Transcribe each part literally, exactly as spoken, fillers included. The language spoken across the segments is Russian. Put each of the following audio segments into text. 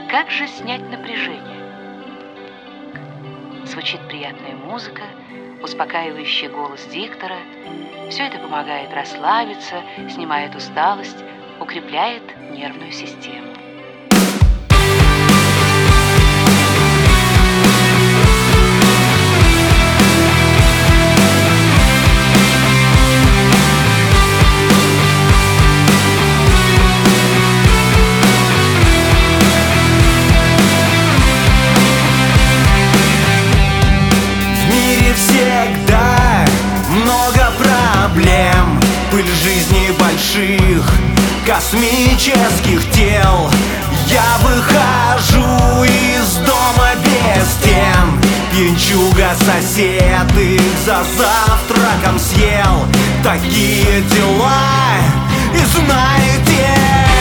Как же снять напряжение? Звучит приятная музыка, успокаивающий голос диктора. Все это помогает расслабиться, снимает усталость, укрепляет нервную систему. Всегда много проблем, пыль жизни больших космических тел. Я выхожу из дома без стен, пьянчуга сосед их за завтраком съел. Такие дела, и знаете,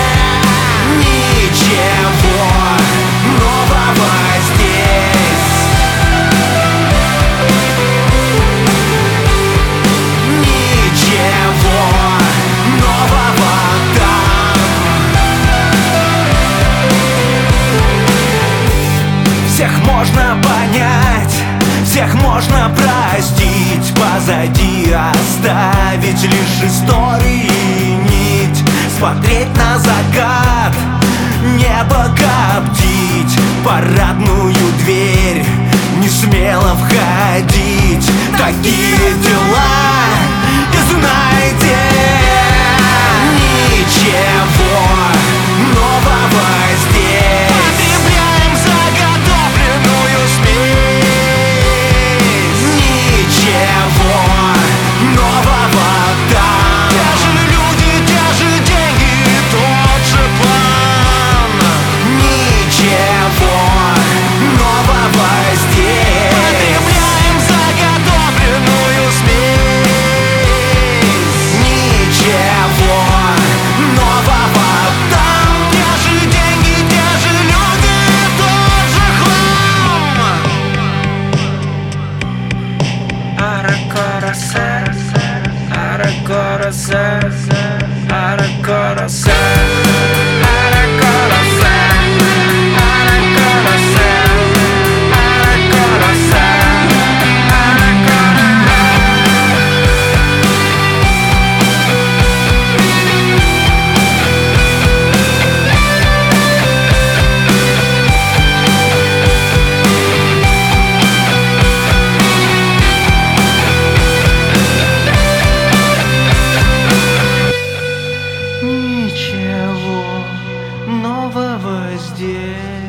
ничего нового здесь. Всех можно понять, всех можно простить, позади оставить лишь истории нить. Смотреть на закат, небо коптить, парадную дверь не смело входить. Такие дела, и знаете, ничего нового здесь. Потребляем заготовленную смесь. Ничего нового там. Те же люди, те же деньги, тот же план. Ничего нового здесь. Потребляем заготовленную смесь. Ничего нового там. Те же деньги, те же люди, тот же хлам. Аракораса, аракораса, аракораса. Ничего нового здесь.